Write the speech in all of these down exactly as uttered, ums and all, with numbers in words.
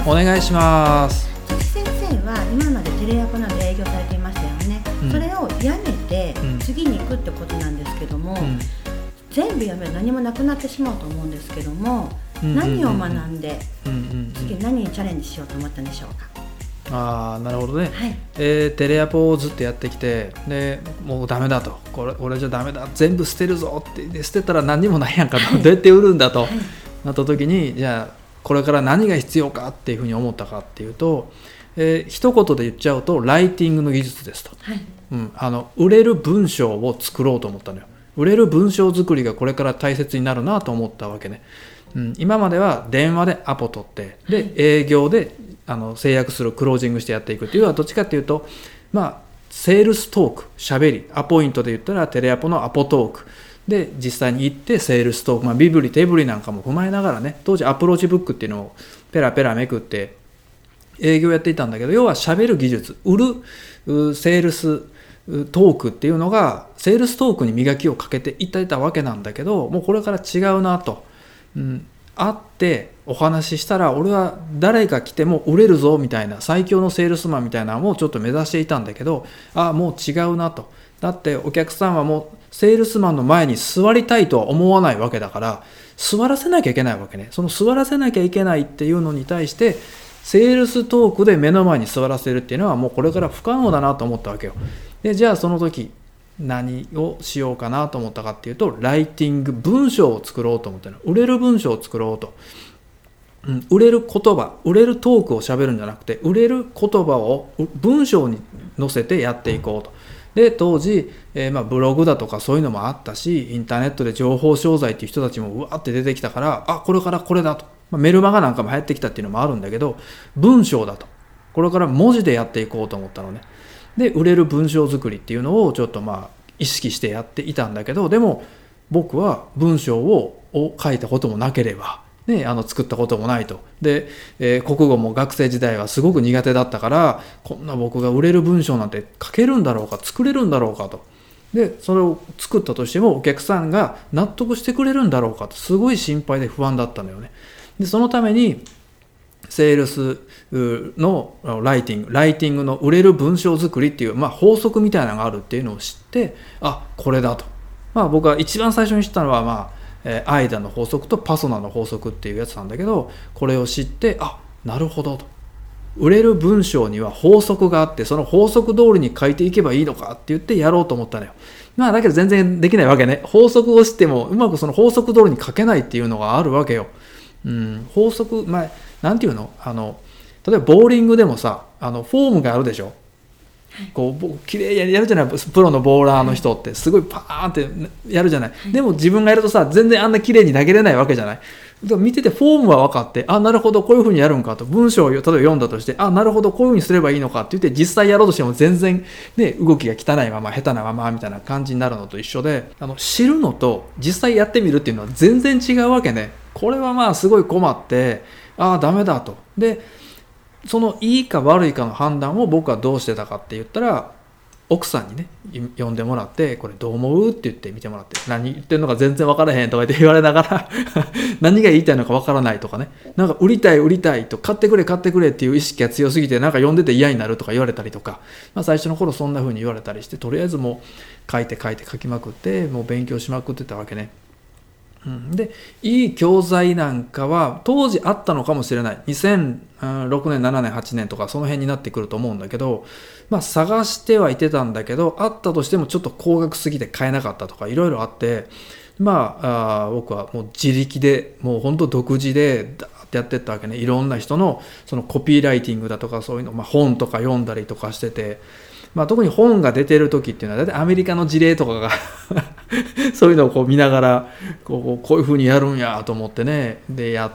お願いします。 先生は今までテレアポなど営業されていましたよね、うん、それをやめて次に行くってことなんですけども、うん、全部やめる何もなくなってしまうと思うんですけども、うんうんうんうん、何を学んで、うんうんうん、次何にチャレンジしようと思ったんでしょうか。 あーなるほどね、 はいえー、テレアポをずっとやってきて、でもうダメだと、これ俺じゃダメだ、全部捨てるぞって、で捨てたら何にもないやんかと、はい、どうやって売るんだと、はい、なった時に、じゃあこれから何が必要かっていうふうに思ったかっていうと、えー、一言で言っちゃうとライティングの技術ですと、はい、うん、あの売れる文章を作ろうと思ったのよ。売れる文章作りがこれから大切になるなと思ったわけね、うん、今までは電話でアポ取ってで、はい、営業であの制約するクロージングしてやっていくっていうのはどっちかっていうと、まあセールストーク、しゃべり、アポイントで言ったらテレアポのアポトークで実際に行ってセールストーク、まあ、身振り手振りなんかも踏まえながらね、当時アプローチブックっていうのをペラペラめくって営業やっていたんだけど、要はしゃべる技術、売るセールストークっていうのがセールストークに磨きをかけていっていたわけなんだけど、もうこれから違うなと、うん、会ってお話ししたら俺は誰が来ても売れるぞみたいな最強のセールスマンみたいなのをちょっと目指していたんだけど、あもう違うなと。だってお客さんはもうセールスマンの前に座りたいとは思わないわけだから、座らせなきゃいけないわけね。その座らせなきゃいけないっていうのに対してセールストークで目の前に座らせるっていうのはもうこれから不可能だなと思ったわけよ。でじゃあその時何をしようかなと思ったかっていうと、ライティング、文章を作ろうと思ったの。売れる文章を作ろうと、うん、売れる言葉、売れるトークを喋るんじゃなくて、売れる言葉を文章に載せてやっていこうと。で当時、えーまあ、ブログだとかそういうのもあったし、インターネットで情報商材っていう人たちもうわって出てきたから、あこれからこれだと、まあ、メルマガなんかも流行ってきたっていうのもあるんだけど、文章だと、これから文字でやっていこうと思ったのね。で売れる文章作りっていうのをちょっとまあ意識してやっていたんだけど、でも僕は文章を書いたこともなければ、ね、あの作ったこともないと。で、えー、国語も学生時代はすごく苦手だったから、こんな僕が売れる文章なんて書けるんだろうか、作れるんだろうかと。でそれを作ったとしてもお客さんが納得してくれるんだろうかと、すごい心配で不安だったのよね。でそのためにセールスのライティング、ライティングの売れる文章作りっていう、まあ、法則みたいなのがあるっていうのを知って、あこれだと、まあ、僕は一番最初に知ったのは、まあえー、アイダの法則とパソナの法則っていうやつなんだけど、これを知って、あなるほどと、売れる文章には法則があって、その法則通りに書いていけばいいのかって言ってやろうと思ったのよ。まあだけど全然できないわけね。法則を知ってもうまくその法則通りに書けないっていうのがあるわけよ。うん、法則、まあなんていうの、あの例えばボーリングでもさ、あのフォームがあるでしょ。こう綺麗にやるじゃない、プロのボーラーの人ってすごいパーンってやるじゃない。でも自分がやるとさ、全然あんな綺麗に投げれないわけじゃない。見ててフォームは分かって、あなるほどこういう風にやるんかと、文章を例えば読んだとして、あなるほどこういう風にすればいいのかって言って実際やろうとしても全然ね動きが汚いまま下手なままみたいな感じになるのと一緒で、あの知るのと実際やってみるっていうのは全然違うわけね。これはまあすごい困って、ああダメだと。でそのいいか悪いかの判断を僕はどうしてたかって言ったら、奥さんにね呼んでもらって、これどう思うって言って見てもらって、何言ってんのか全然分からへんとか言って言われながら何が言いたいのか分からないとかね、なんか売りたい売りたいと、買ってくれ買ってくれっていう意識が強すぎてなんか読んでて嫌になるとか言われたりとか、まあ、最初の頃そんな風に言われたりして、とりあえずもう書いて書いて書きまくって、もう勉強しまくってたわけね。うん、でいい教材なんかは当時あったのかもしれない。にせんろくねんななねんはちねんとかその辺になってくると思うんだけど、まあ探してはいてたんだけど、あったとしてもちょっと高額すぎて買えなかったとかいろいろあって、まあ、あ僕はもう自力でもう本当独自でダーってやってったわけね。いろんな人のそのコピーライティングだとかそういうの、まあ、本とか読んだりとかしてて、まあ、特に本が出てる時っていうのは大体アメリカの事例とかがそういうのをこう見ながらこう、こういう風にやるんやと思ってね、でやって、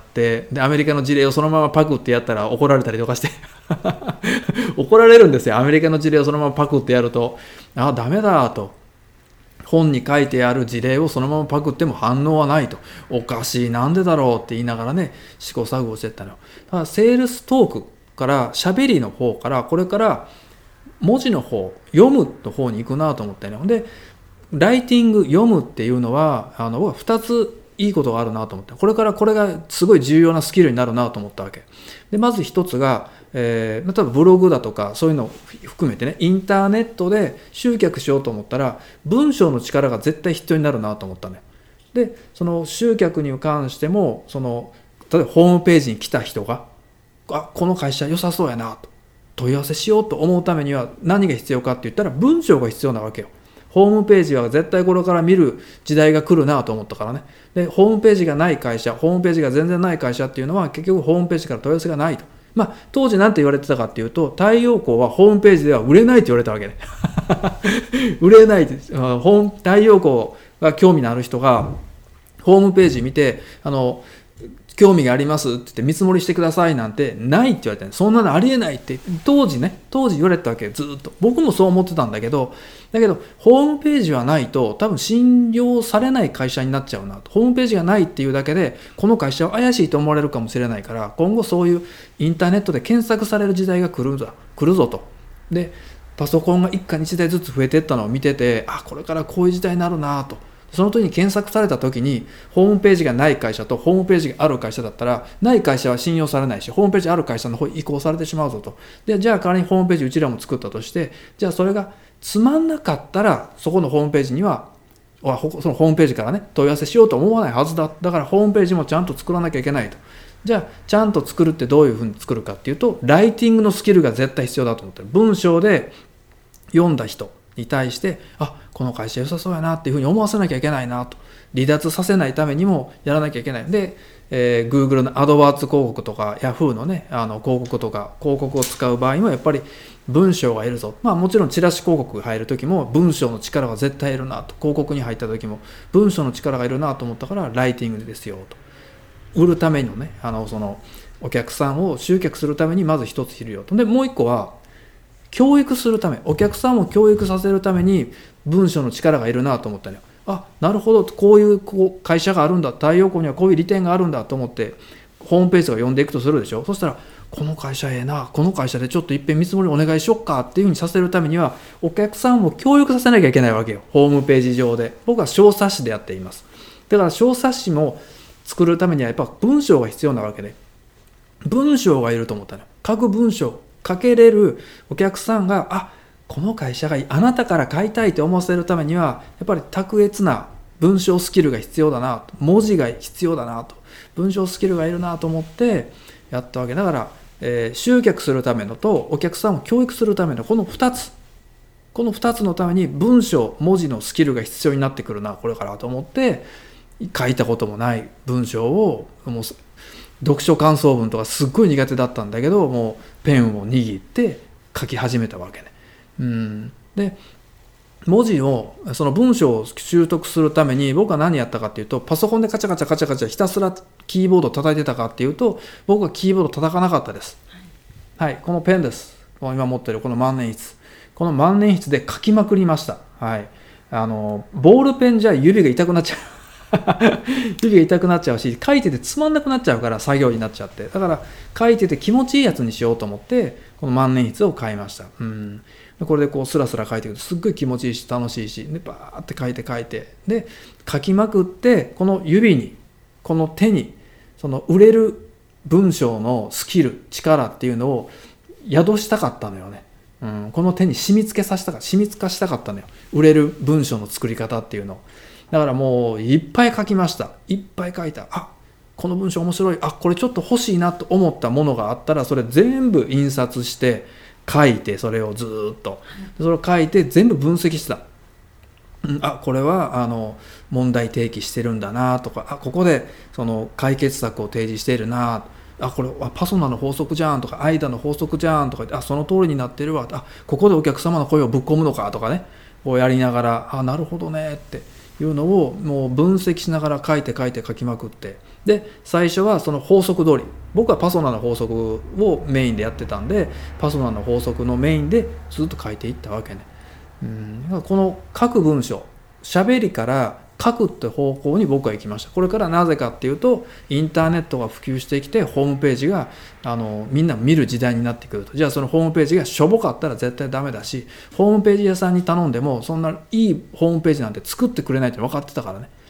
でアメリカの事例をそのままパクってやったら怒られたりとかして怒られるんですよ。アメリカの事例をそのままパクってやると、あダメだと、本に書いてある事例をそのままパクっても反応はないと、おかしい、なんでだろうって言いながらね試行錯誤してったの。だからセールストークから喋りの方からこれから文字の方、読むの方に行くなと思ってね。でライティング、読むっていうのはあのふたついいことがあるなと思って、これからこれがすごい重要なスキルになるなと思ったわけで、まず一つが、えー、例えばブログだとかそういうのを含めてね、インターネットで集客しようと思ったら文章の力が絶対必要になるなと思ったね。でその集客に関しても、その例えばホームページに来た人が、あ、この会社良さそうやなと問い合わせしようと思うためには何が必要かって言ったら文章が必要なわけよ。ホームページは絶対これから見る時代が来るなと思ったからね。でホームページがない会社、ホームページが全然ない会社っていうのは結局ホームページから問い合わせがないと。まあ当時何て言われてたかっていうと、太陽光はホームページでは売れないって言われたわけね売れないです。太陽光が興味のある人がホームページ見て、あの興味がありますって言って見積もりしてくださいなんてないって言われて、そんなのありえないって当時ね、当時言われてたわけ、ずっと。僕もそう思ってたんだけど、だけどホームページはないと多分信用されない会社になっちゃうなと。ホームページがないっていうだけでこの会社は怪しいと思われるかもしれないから、今後そういうインターネットで検索される時代が来るぞ、来るぞと。でパソコンが一家に一台ずつ増えていったのを見てて、あ、これからこういう時代になるなと。その時に検索された時にホームページがない会社とホームページがある会社だったら、ない会社は信用されないし、ホームページある会社の方に移行されてしまうぞと。でじゃあ代わりにホームページうちらも作ったとして、じゃあそれがつまんなかったらそこのホームページにはそのホームページからね問い合わせしようと思わないはずだ。だからホームページもちゃんと作らなきゃいけないと。じゃあちゃんと作るってどういうふうに作るかっていうと、ライティングのスキルが絶対必要だと思ってる。文章で読んだ人に対して、あ、この会社良さそうやなっていうふうに思わせなきゃいけないなと。離脱させないためにもやらなきゃいけない。で、えー、Google のアドワーツ広告とか Yahoo のね、あの広告とか広告を使う場合もやっぱり文章がいるぞ。まあもちろんチラシ広告が入る時も文章の力が絶対いるなと。広告に入った時も文章の力がいるなと思ったから、ライティングですよと。売るためのね、あのそのお客さんを集客するためにまず一ついるよと。でもう一個は教育するため、お客さんを教育させるために文章の力がいるなと思ったのよ。あ、なるほど、こういうこう会社があるんだ、太陽光にはこういう利点があるんだと思ってホームページを読んでいくとするでしょ。そしたらこの会社ええな、この会社でちょっといっぺん見積もりお願いしよっかっていうふうにさせるためにはお客さんを教育させなきゃいけないわけよ、ホームページ上で。僕は小冊子でやっています。だから小冊子も作るためにはやっぱ文章が必要なわけで、文章がいると思ったの。書く文章書けれるお客さんが、あ、この会社があなたから買いたいと思わせるためにはやっぱり卓越な文章スキルが必要だなと、文字が必要だなと、文章スキルがいるなと思ってやったわけだから、えー、集客するためのとお客さんを教育するためのこのふたつ、このふたつのために文章文字のスキルが必要になってくるなこれからと思って、書いたこともない文章をもう読書感想文とかすっごい苦手だったんだけど、もうペンを握って書き始めたわけね。うん、で文字をその文章を習得するために僕は何やったかっていうと、パソコンでカチャカチャカチャカチャひたすらキーボードを叩いてたかっていうと、僕はキーボード叩かなかったです。はい、はい、このペンです。今持ってるこの万年筆、この万年筆で書きまくりました。はい、あのボールペンじゃ指が痛くなっちゃう指が痛くなっちゃうし、書いててつまんなくなっちゃうから作業になっちゃって、だから書いてて気持ちいいやつにしようと思ってこの万年筆を買いました。うん、これでこうスラスラ書いていくとすっごい気持ちいいし楽しいし、でバーって書いて書いてで書きまくって、この指にこの手にその売れる文章のスキル力っていうのを宿したかったのよね。うん、この手に染み付けさせたか染み付かしたかったのよ、売れる文章の作り方っていうのを。だからもういっぱい書きました。いっぱい書いた。あ、この文章面白い。あ、これちょっと欲しいなと思ったものがあったら、それ全部印刷して書いて、それをずっとそれを書いて全部分析した。うん、あ、これはあの問題提起してるんだなとか、あ、ここでその解決策を提示しているな、あ、これはパソナの法則じゃんとか、アイダの法則じゃんとか、あ、その通りになってるわ、あ、ここでお客様の声をぶっ込むのかとかね、こうやりながら、あ、なるほどねっていうのをもう分析しながら書いて書いて書きまくって、で最初はその法則通り、僕はパソナの法則をメインでやってたんで、パソナの法則のメインでずっと書いていったわけね。うん、この書く文章、喋りから書くって方向に僕は行きました。これからなぜかっていうと、インターネットが普及してきてホームページがあのみんな見る時代になってくると。じゃあそのホームページがしょぼかったら絶対ダメだし、ホームページ屋さんに頼んでもそんないいホームページなんて作ってくれないって分かってたからね。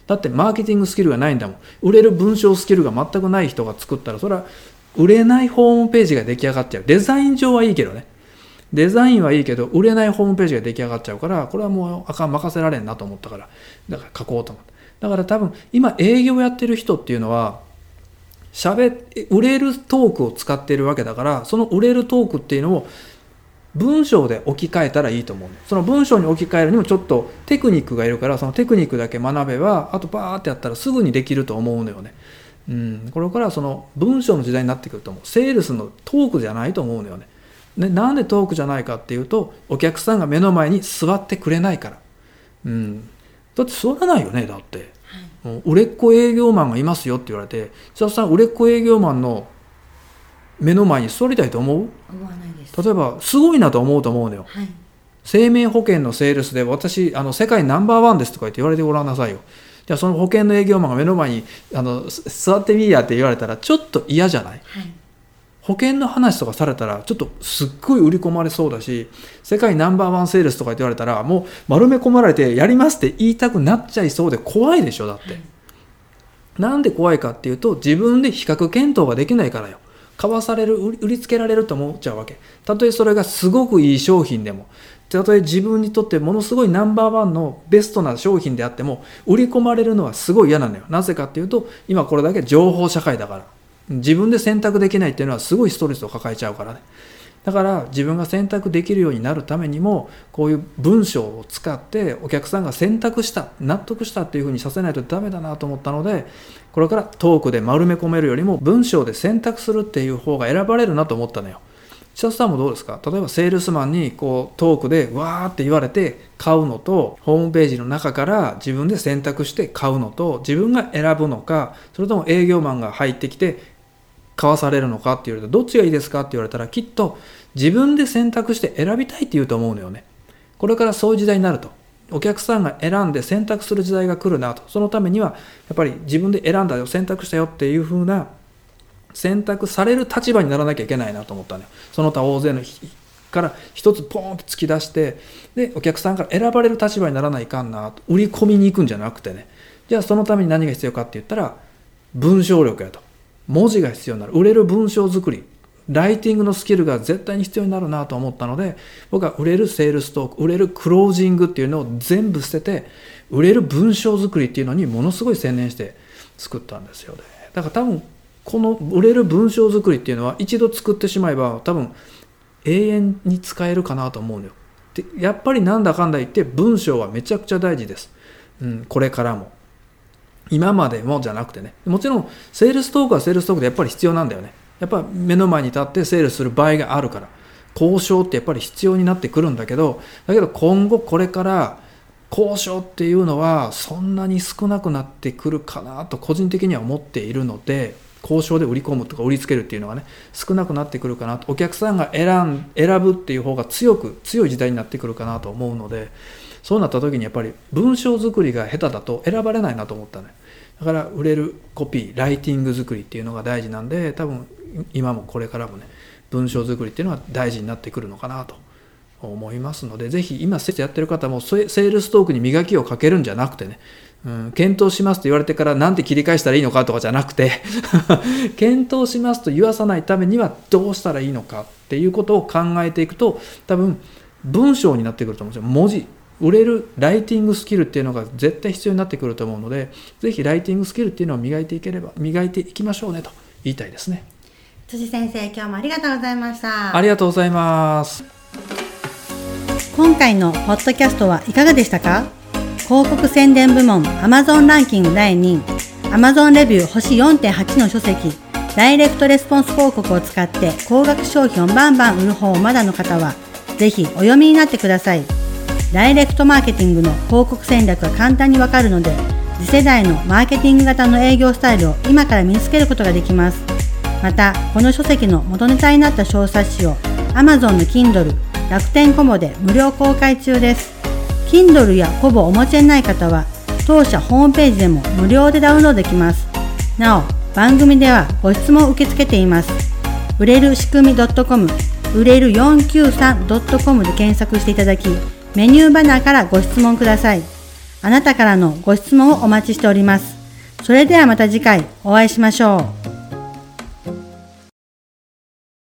だってマーケティングスキルがないんだもん。売れる文章スキルが全くない人が作ったら、それは売れないホームページが出来上がっちゃう。デザイン上はいいけどね。デザインはいいけど、売れないホームページが出来上がっちゃうから、これはもうあかん、任せられんなと思ったから、だから書こうと思って。だから多分、今営業やってる人っていうのは、喋売れるトークを使っているわけだから、その売れるトークっていうのを文章で置き換えたらいいと思う。その文章に置き換えるにもちょっとテクニックがいるから、そのテクニックだけ学べば、あとバーってやったらすぐにできると思うのよね。うん、これからその文章の時代になってくると思う。セールスのトークじゃないと思うのよね。で、なんでトークじゃないかっていうと、お客さんが目の前に座ってくれないから。うん、だって座らないよね、だって。はい、売れっ子営業マンがいますよって言われて、千田さん、売れっ子営業マンの目の前に座りたいと思う？ 思わないです。 例えばすごいなと思うと思うのよ、はい、生命保険のセールスで私あの世界ナンバーワンですとか言って言われてごらんなさいよ。じゃあその保険の営業マンが目の前にあの座ってみーやって言われたらちょっと嫌じゃない、はい、保険の話とかされたらちょっとすっごい売り込まれそうだし、世界ナンバーワンセールスとか言って言われたらもう丸め込まれてやりますって言いたくなっちゃいそうで怖いでしょ。だって、はい、なんで怖いかっていうと、自分で比較検討ができないからよ。買わされる、売りつけられると思っちゃうわけ。たとえそれがすごくいい商品でも、たとえ自分にとってものすごいナンバーワンのベストな商品であっても、売り込まれるのはすごい嫌なのよ。なぜかっていうと、今これだけ情報社会だから。自分で選択できないっていうのはすごいストレスを抱えちゃうからね。だから自分が選択できるようになるためにも、こういう文章を使ってお客さんが選択した、納得したっていうふうにさせないとダメだなと思ったので、これからトークで丸め込めるよりも文章で選択するっていう方が選ばれるなと思ったのよ。千田さんもどうですか？例えばセールスマンにこうトークでわーって言われて買うのと、ホームページの中から自分で選択して買うのと、自分が選ぶのか、それとも営業マンが入ってきて買わされるのかって言われたらどっちがいいですかって言われたら、きっと自分で選択して選びたいって言うと思うのよね。これからそういう時代になると。お客さんが選んで選択する時代が来るなと。そのためにはやっぱり自分で選んだよ、選択したよっていう風な選択される立場にならなきゃいけないなと思ったのよ。その他大勢のから一つポーンと突き出して、でお客さんから選ばれる立場にならないかんなと。売り込みに行くんじゃなくてね。じゃあそのために何が必要かって言ったら文章力やと。文字が必要になる。売れる文章作り、ライティングのスキルが絶対に必要になるなと思ったので、僕は売れるセールストーク、売れるクロージングっていうのを全部捨てて、売れる文章作りっていうのにものすごい専念して作ったんですよね。だから多分この売れる文章作りっていうのは一度作ってしまえば多分永遠に使えるかなと思うのよ。でやっぱりなんだかんだ言って文章はめちゃくちゃ大事です、うん、これからも今までもじゃなくてね。もちろんセールストークはセールストークでやっぱり必要なんだよね。やっぱ目の前に立ってセールする場合があるから、交渉ってやっぱり必要になってくるんだけど、だけど今後これから交渉っていうのはそんなに少なくなってくるかなと個人的には思っているので、交渉で売り込むとか売りつけるっていうのがね少なくなってくるかなと、お客さんが選ん選ぶっていう方が強く強い時代になってくるかなと思うので、そうなった時にやっぱり文章作りが下手だと選ばれないなと思ったね。だから売れるコピー、ライティング作りっていうのが大事なんで、多分今もこれからもね文章作りっていうのは大事になってくるのかなと思いますので、ぜひ今セールスやってる方もセールストークに磨きをかけるんじゃなくてね、うん、検討しますと言われてからなんて切り返したらいいのかとかじゃなくて検討しますと言わさないためにはどうしたらいいのかっていうことを考えていくと、多分文章になってくると思うんですよ。文字、売れるライティングスキルっていうのが絶対必要になってくると思うので、ぜひライティングスキルっていうのを磨いていければ磨いていきましょうねと言いたいですね。 辻先生、今日もありがとうございました。 ありがとうございます。 今回のポッドキャストはいかがでしたか？広告宣伝部門 Amazon ランキングだいにい、 Amazon レビュー星 よんてんはち の書籍、ダイレクトレスポンス広告を使って高額商品をバンバン売る方をまだの方はぜひお読みになってください。ダイレクトマーケティングの広告戦略が簡単にわかるので、次世代のマーケティング型の営業スタイルを今から身につけることができます。また、この書籍の元ネタになった小冊子を Amazon の Kindle、楽天コボで無料公開中です。Kindle やコボをお持ちでない方は、当社ホームページでも無料でダウンロードできます。なお、番組ではご質問を受け付けています。売れる仕組み .com、売れる よんきゅうさん .com で検索していただき、メニューバナーからご質問ください。 あなたからのご質問をお待ちしております。それではまた次回お会いしましょう。